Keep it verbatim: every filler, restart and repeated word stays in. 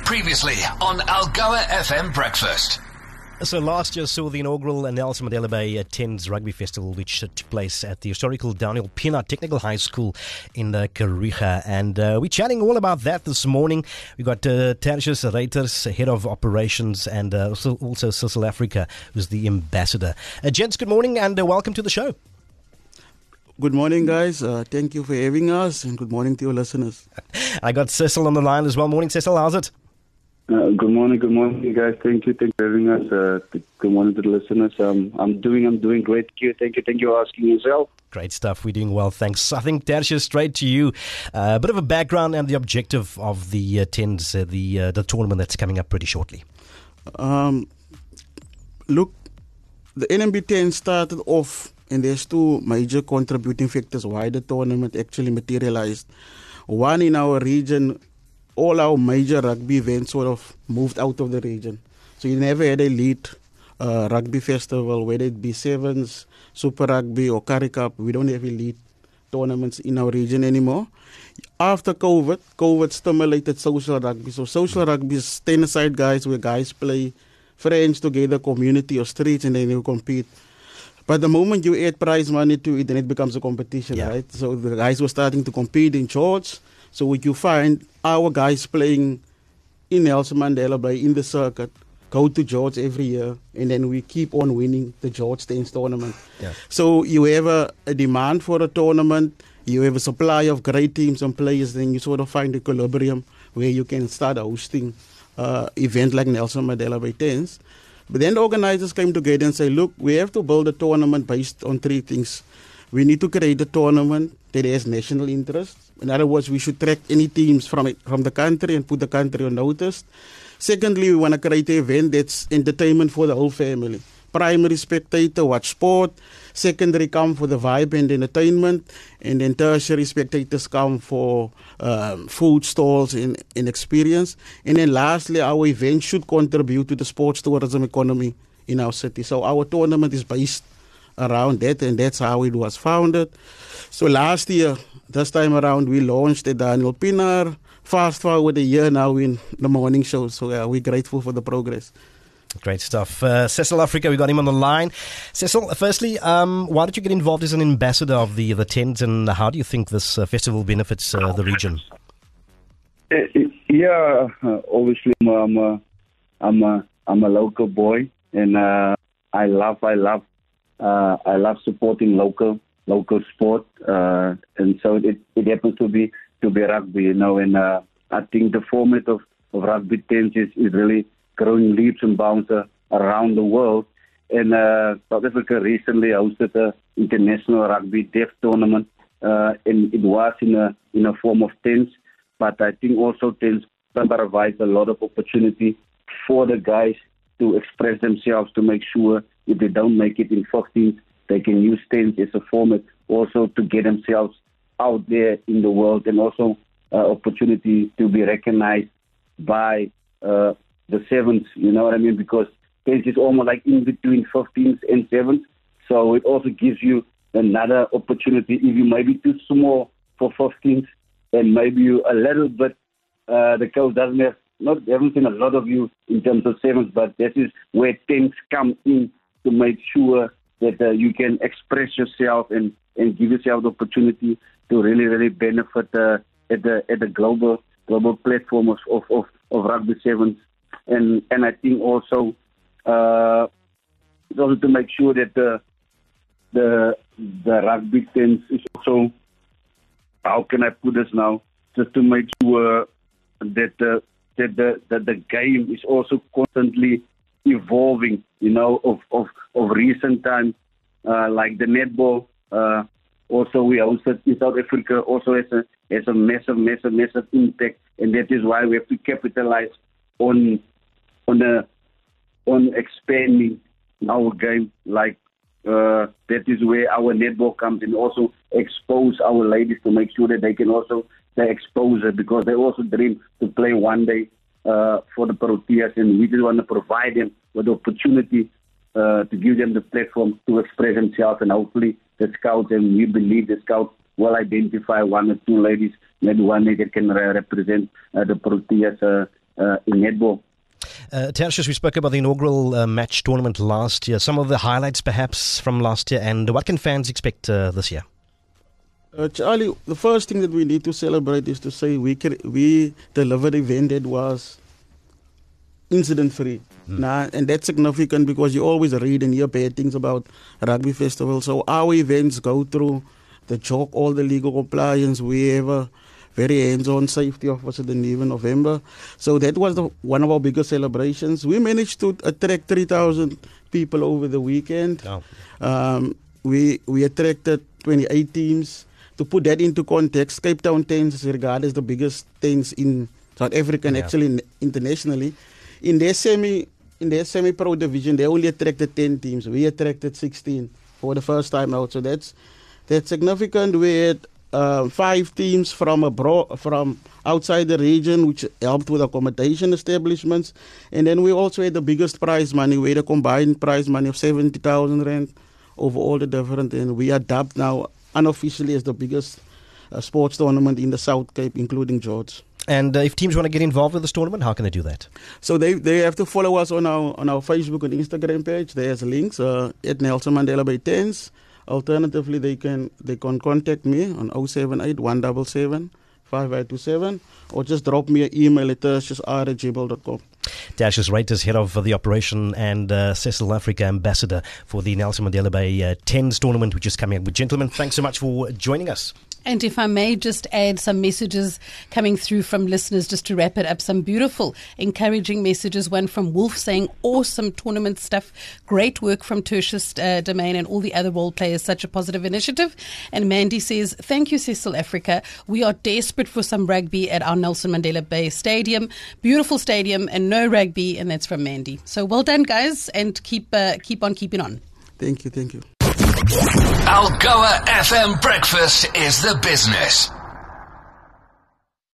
Previously on Algoa F M Breakfast. So last year saw the inaugural Nelson Mandela Bay Tens Rugby Festival, which took place at the historical Daniel Pienaar Technical High School in uh, Kariega. And uh, we're chatting all about that this morning. We got uh, Tertius Reuters, Head of Operations, and uh, also, also South Africa, who's the ambassador. Uh, gents, good morning and uh, welcome to the show. Good morning, guys. Uh, thank you for having us, and good morning to your listeners. I got Cecil on the line as well. Morning, Cecil. How's it? Uh, good morning, good morning, guys. Thank you, thank you for having us. Uh, good morning to the listeners. Um, I'm doing, I'm doing great. Thank you, thank you, thank you for asking yourself. Great stuff. We're doing well, thanks. I think Tertius, straight to you. Uh, a bit of a background and the objective of the uh, Tens, uh, the uh, the tournament that's coming up pretty shortly. Um, look, the N M B ten started off, and there's two major contributing factors why the tournament actually materialized. One, in our region, all our major rugby events sort of moved out of the region. So you never had a elite uh, rugby festival, whether it be Sevens, Super Rugby or Currie Cup. We don't have elite tournaments in our region anymore. After COVID, COVID stimulated social rugby. So social rugby is ten-a-side guys where guys play friends together, community or streets, and then you compete. But the moment you add prize money to it, then it becomes a competition, yeah. right? So the guys were starting to compete in George. So what you find, our guys playing in Nelson Mandela Bay, in the circuit, go to George every year, and then we keep on winning the George Tens tournament. Yeah. So you have a, a demand for a tournament, you have a supply of great teams and players, then you sort of find equilibrium where you can start hosting uh, event like Nelson Mandela Bay Tens. But then the organizers came together and say, look, we have to build a tournament based on three things. We need to create a tournament that has national interest. In other words, we should track any teams from it, from the country and put the country on notice. Secondly, we want to create an event that's entertainment for the whole family. Primary spectator, watch sport. Secondary, come for the vibe and entertainment. And then tertiary spectators come for um, food stalls and, and experience. And then lastly, our event should contribute to the sports tourism economy in our city. So our tournament is based around that, and that's how it was founded. So last year, this time around, we launched the Daniel Pienaar. Fast forward a year now in the morning show, so uh, we're grateful for the progress. Great stuff. Uh, Cecil Africa, we got him on the line. Cecil, firstly, um, why did you get involved as an ambassador of the the Tens, and how do you think this uh, festival benefits uh, the region? Uh, yeah, uh, obviously, I'm a, I'm a, I'm a local boy, and uh, I love, I love, uh, I love supporting local, local sport, uh, and so it, it happens to be to be rugby, you know, and uh, I think the format of, of Rugby Tens is, is really growing leaps and bounds uh, around the world. And uh, South Africa recently hosted an international rugby deaf tournament, uh, and it was in a in a form of tens. But I think also tens provides a lot of opportunity for the guys to express themselves, to make sure if they don't make it in fifteens, they can use tens as a format also to get themselves out there in the world, and also uh, opportunity to be recognized by uh, the sevens, you know what I mean? Because tens is almost like in between fifteens and sevens. So it also gives you another opportunity. If you may be too small for fifteens, and maybe you a little bit, uh, the coach doesn't have, not haven't seen a lot of you in terms of sevens, but this is where tens come in to make sure that uh, you can express yourself and, and give yourself the opportunity to really, really benefit uh, at the at the global global platform of, of, of, of rugby sevens. And and I think also uh, also to make sure that the the the rugby tens is also, how can I put this now, just to make sure that the that the that the game is also constantly evolving, you know, of of, of recent time, uh, like the netball. Uh, also, we hosted in South Africa also has a has a massive, massive, massive impact, and that is why we have to capitalize on on a, on expanding our game. Like uh, that is where our netball comes in. Also expose our ladies to make sure that they can also they exposure, because they also dream to play one day uh, for the Proteas, and we just want to provide them with the opportunity uh, to give them the platform to express themselves, and hopefully the scouts, and we believe the scouts will identify one or two ladies, maybe one that can uh, represent uh, the Proteas uh, uh, in netball. Uh, Tertius, we spoke about the inaugural uh, match tournament last year. Some of the highlights perhaps from last year, and what can fans expect uh, this year? Uh, Charlie, the first thing that we need to celebrate is to say we cre- we delivered an event that was incident-free. Mm. Nah, and that's significant because you always read and hear bad things about rugby festivals. So our events go through the chalk, all the legal compliance. We have a very hands-on safety officer in even November. So that was the, one of our biggest celebrations. We managed to attract three thousand people over the weekend. Oh. Um, we we attracted twenty-eight teams. To put that into context, Cape Town Tens is regarded as the biggest tens in South Africa and yeah. actually internationally. In their semi in their semi-pro division, they only attracted ten teams. We attracted sixteen for the first time out. So that's that's significant. We had uh, five teams from abroad, from outside the region, which helped with accommodation establishments. And then we also had the biggest prize money. We had a combined prize money of seventy thousand rand over all the different. And we are dubbed now unofficially as the biggest uh, sports tournament in the South Cape, including George. And uh, if teams want to get involved with this tournament, how can they do that? So they they have to follow us on our on our Facebook and Instagram page. There's links uh, at Nelson Mandela Bay Tens. Alternatively, they can they can contact me on oh seven eight, one seven seven, five eight two seven or just drop me an email at tertius r at gmail dot com. Tertius Reuters, head of the operation and uh, Cecil Africa ambassador for the Nelson Mandela Bay uh, Tens tournament, which is coming up. Gentlemen, thanks so much for joining us. And if I may just add some messages coming through from listeners just to wrap it up. Some beautiful, encouraging messages. One from Wolf saying, awesome tournament stuff. Great work from Tertius uh, Domain and all the other role players. Such a positive initiative. And Mandy says, thank you, Cecil Africa. We are desperate for some rugby at our Nelson Mandela Bay Stadium. Beautiful stadium and no rugby. And that's from Mandy. So well done, guys. And keep, uh, keep on keeping on. Thank you, thank you. Algoa F M Breakfast is the business.